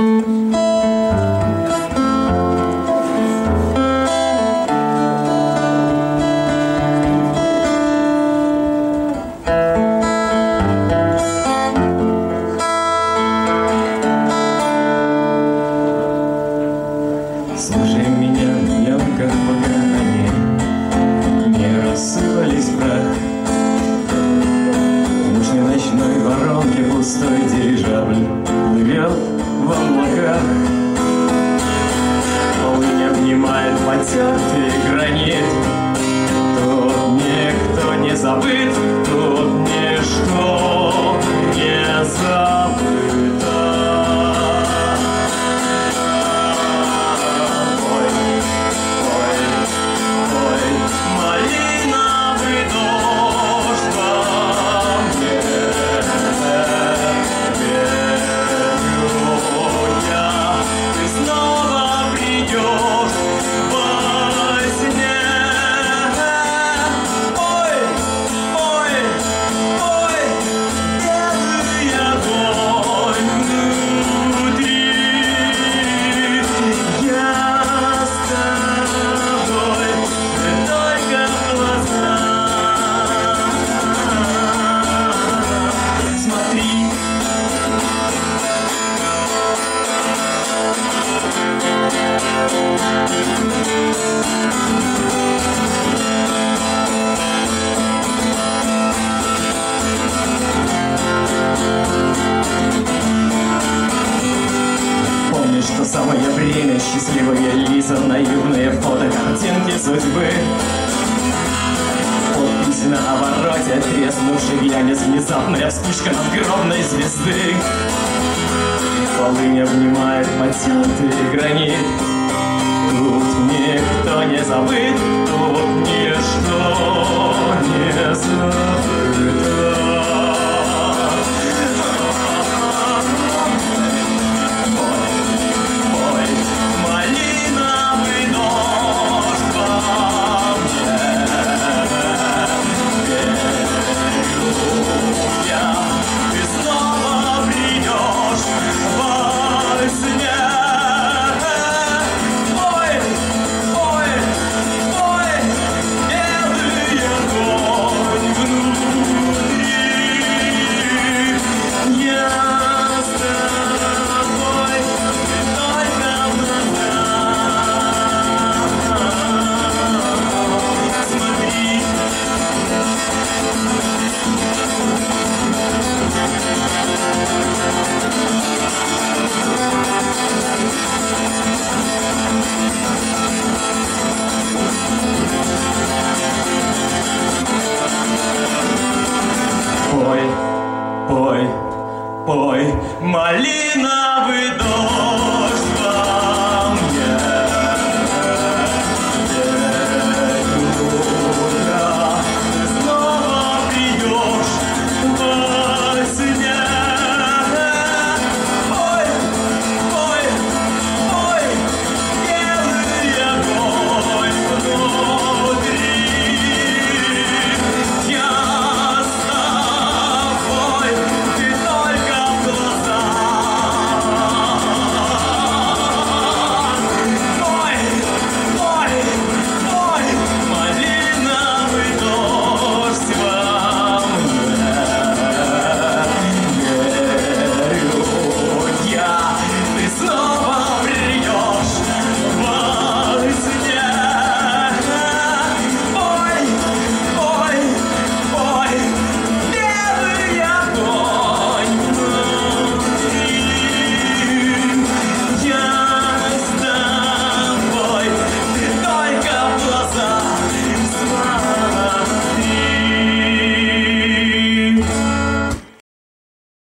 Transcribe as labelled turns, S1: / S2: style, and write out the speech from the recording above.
S1: Слушай меня днем, как пока они не рассыпались в прах. В мощной ночной воронке пустой дирижабль плывет в облаках. Полынь обнимает потертый гранит. Тут никто не забыт, тут ничто не забыто. Что самое время, счастливые лица, наивные фотокартинки судьбы. Подпись на обороте, треснувший глянец, внезапная вспышка надгробной звезды. Полынь обнимает потертый гранит. Тут никто не забыт, тут ничто не забыто. Пой, малиновый дождь.